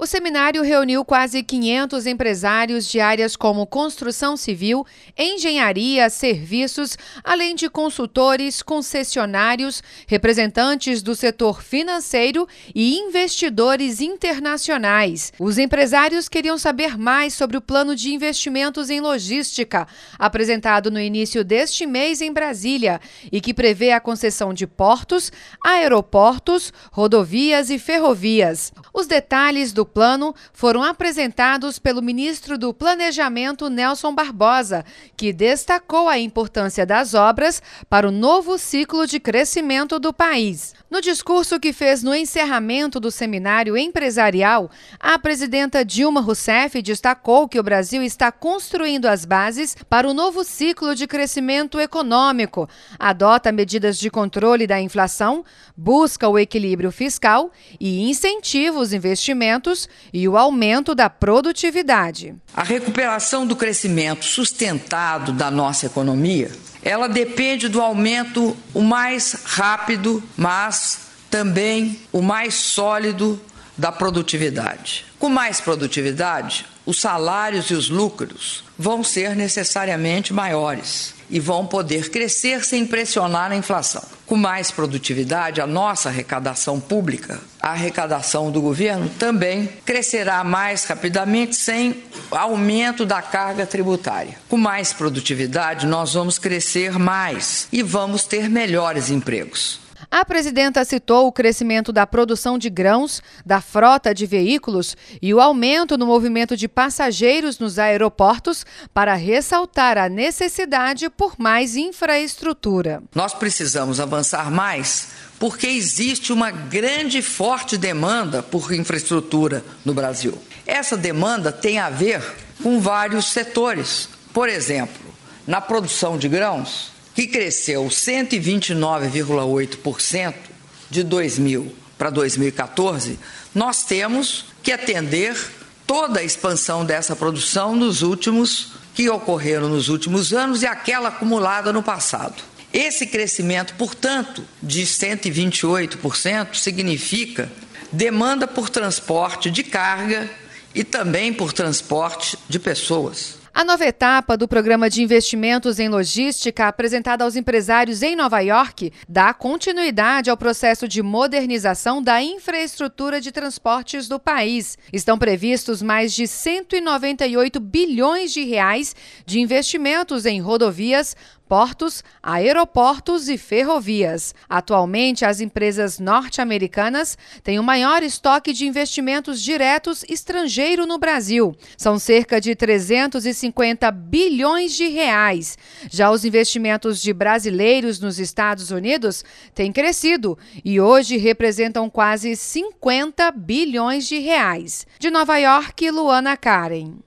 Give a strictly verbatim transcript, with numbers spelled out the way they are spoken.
O seminário reuniu quase quinhentos empresários de áreas como construção civil, engenharia, serviços, além de consultores, concessionários, representantes do setor financeiro e investidores internacionais. Os empresários queriam saber mais sobre o plano de investimentos em logística, apresentado no início deste mês em Brasília, e que prevê a concessão de portos, aeroportos, rodovias e ferrovias. Os detalhes do plano foram apresentados pelo ministro do Planejamento, Nelson Barbosa, que destacou a importância das obras para o novo ciclo de crescimento do país. No discurso que fez no encerramento do seminário empresarial, a presidenta Dilma Rousseff destacou que o Brasil está construindo as bases para o novo ciclo de crescimento econômico, adota medidas de controle da inflação, busca o equilíbrio fiscal e incentiva os investimentos e o aumento da produtividade. A recuperação do crescimento sustentado da nossa economia, ela depende do aumento o mais rápido, mas também o mais sólido da produtividade. Com mais produtividade, os salários e os lucros vão ser necessariamente maiores e vão poder crescer sem pressionar a inflação. Com mais produtividade, a nossa arrecadação pública, a arrecadação do governo, também crescerá mais rapidamente sem aumento da carga tributária. Com mais produtividade, nós vamos crescer mais e vamos ter melhores empregos. A presidenta citou o crescimento da produção de grãos, da frota de veículos e o aumento no movimento de passageiros nos aeroportos para ressaltar a necessidade por mais infraestrutura. Nós precisamos avançar mais porque existe uma grande e forte demanda por infraestrutura no Brasil. Essa demanda tem a ver com vários setores. Por exemplo, na produção de grãos, que cresceu cento e vinte e nove vírgula oito por cento de dois mil para dois mil e quatorze, nós temos que atender toda a expansão dessa produção nos últimos, que ocorreram nos últimos anos e aquela acumulada no passado. Esse crescimento, portanto, de cento e vinte e oito por cento significa demanda por transporte de carga e também por transporte de pessoas. A nova etapa do Programa de Investimentos em Logística, apresentada aos empresários em Nova York, dá continuidade ao processo de modernização da infraestrutura de transportes do país. Estão previstos mais de cento e noventa e oito bilhões de reais de investimentos em rodovias, portos, aeroportos e ferrovias. Atualmente, as empresas norte-americanas têm o maior estoque de investimentos diretos estrangeiro no Brasil. São cerca de trezentos e cinquenta bilhões de reais. Já os investimentos de brasileiros nos Estados Unidos têm crescido e hoje representam quase cinquenta bilhões de reais. De Nova York, Luana Karen.